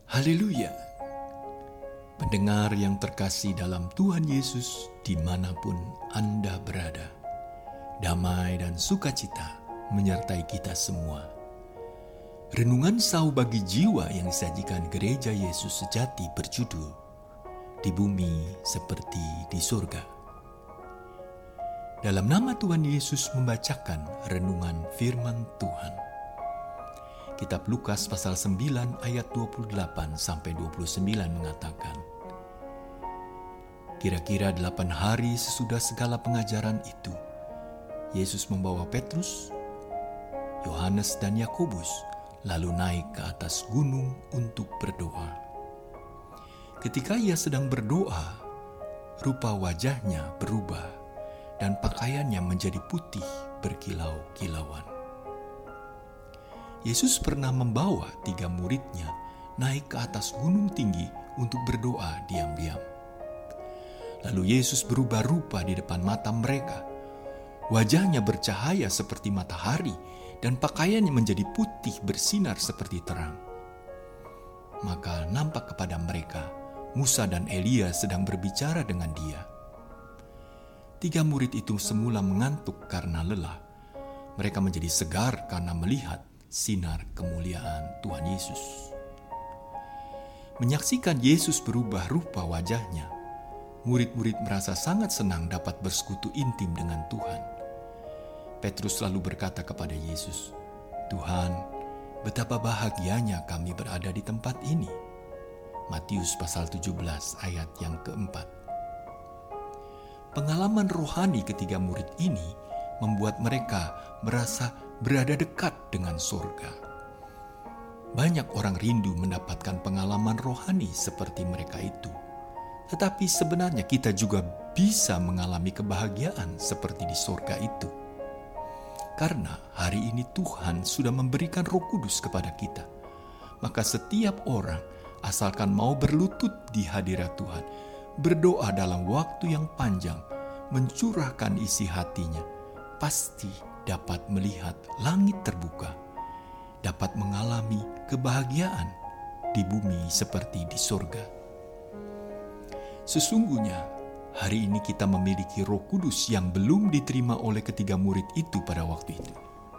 Haleluya! Pendengar yang terkasih dalam Tuhan Yesus dimanapun Anda berada, damai dan sukacita menyertai kita semua. Renungan Sau bagi jiwa yang disajikan Gereja Yesus Sejati berjudul Di Bumi Seperti di Surga. Dalam nama Tuhan Yesus membacakan renungan firman Tuhan. Kitab Lukas pasal 9 ayat 28 sampai 29 mengatakan, kira-kira 8 hari sesudah segala pengajaran itu, Yesus membawa Petrus, Yohanes dan Yakobus lalu naik ke atas gunung untuk berdoa. Ketika ia sedang berdoa, rupa wajahnya berubah dan pakaiannya menjadi putih berkilau-kilauan. Yesus pernah membawa 3 muridnya naik ke atas gunung tinggi untuk berdoa diam-diam. Lalu Yesus berubah rupa di depan mata mereka. Wajahnya bercahaya seperti matahari dan pakaiannya menjadi putih bersinar seperti terang. Maka nampak kepada mereka Musa dan Elia sedang berbicara dengan dia. 3 murid itu semula mengantuk karena lelah. Mereka menjadi segar karena melihat sinar kemuliaan Tuhan Yesus. Menyaksikan Yesus berubah rupa wajahnya, murid-murid merasa sangat senang dapat bersekutu intim dengan Tuhan. Petrus lalu berkata kepada Yesus, "Tuhan, betapa bahagianya kami berada di tempat ini." Matius pasal 17 ayat yang keempat. Pengalaman rohani ketiga murid ini membuat mereka merasa berada dekat dengan surga. Banyak orang rindu mendapatkan pengalaman rohani seperti mereka itu. Tetapi sebenarnya kita juga bisa mengalami kebahagiaan seperti di surga itu. Karena hari ini Tuhan sudah memberikan Roh Kudus kepada kita. Maka setiap orang asalkan mau berlutut di hadirat Tuhan, berdoa dalam waktu yang panjang, mencurahkan isi hatinya, pasti dapat melihat langit terbuka, dapat mengalami kebahagiaan di bumi seperti di surga. Sesungguhnya hari ini kita memiliki Roh Kudus yang belum diterima oleh ketiga murid itu pada waktu itu.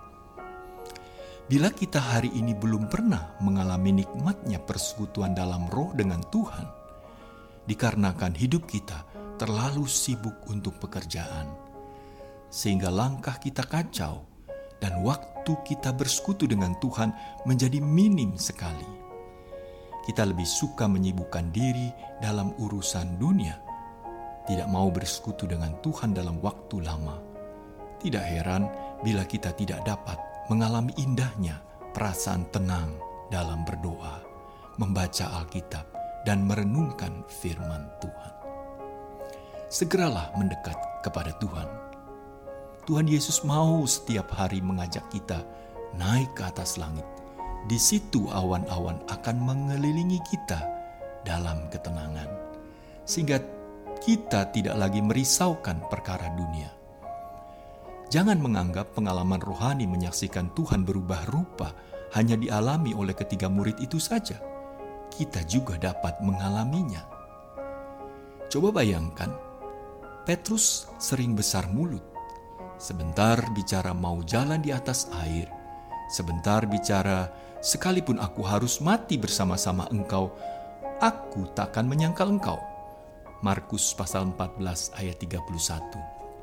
Bila kita hari ini belum pernah mengalami nikmatnya persekutuan dalam roh dengan Tuhan, dikarenakan hidup kita terlalu sibuk untuk pekerjaan, sehingga langkah kita kacau dan waktu kita bersekutu dengan Tuhan menjadi minim sekali. Kita lebih suka menyibukkan diri dalam urusan dunia, tidak mau bersekutu dengan Tuhan dalam waktu lama. Tidak heran bila kita tidak dapat mengalami indahnya perasaan tenang dalam berdoa, membaca Alkitab, dan merenungkan firman Tuhan. Segeralah mendekat kepada Tuhan. Tuhan Yesus mau setiap hari mengajak kita naik ke atas langit. Di situ awan-awan akan mengelilingi kita dalam ketenangan, sehingga kita tidak lagi merisaukan perkara dunia. Jangan menganggap pengalaman rohani menyaksikan Tuhan berubah rupa hanya dialami oleh ketiga murid itu saja. Kita juga dapat mengalaminya. Coba bayangkan, Petrus sering besar mulut. Sebentar bicara mau jalan di atas air, sebentar bicara sekalipun aku harus mati bersama-sama engkau, aku takkan menyangkal engkau. Markus pasal 14 ayat 31.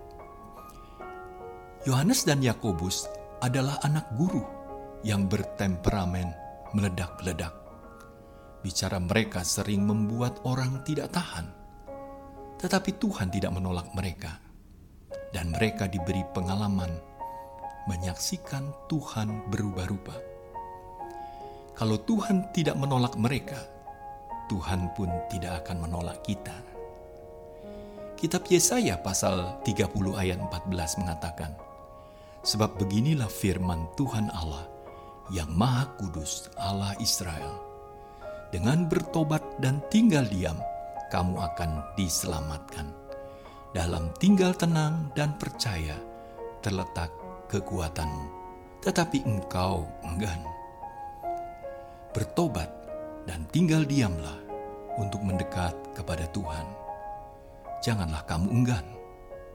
Yohanes dan Yakobus adalah anak guru yang bertemperamen meledak-ledak. Bicara mereka sering membuat orang tidak tahan. Tetapi Tuhan tidak menolak mereka. Dan mereka diberi pengalaman menyaksikan Tuhan berubah rupa. Kalau Tuhan tidak menolak mereka, Tuhan pun tidak akan menolak kita. Kitab Yesaya pasal 30 ayat 14 mengatakan, "Sebab beginilah firman Tuhan Allah yang Maha Kudus, Allah Israel. Dengan bertobat dan tinggal diam, kamu akan diselamatkan. Dalam tinggal tenang dan percaya terletak kekuatanmu, tetapi engkau enggan." Bertobat dan tinggal diamlah untuk mendekat kepada Tuhan. Janganlah kamu enggan.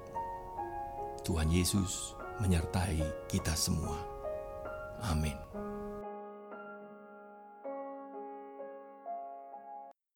Tuhan Yesus menyertai kita semua. Amin.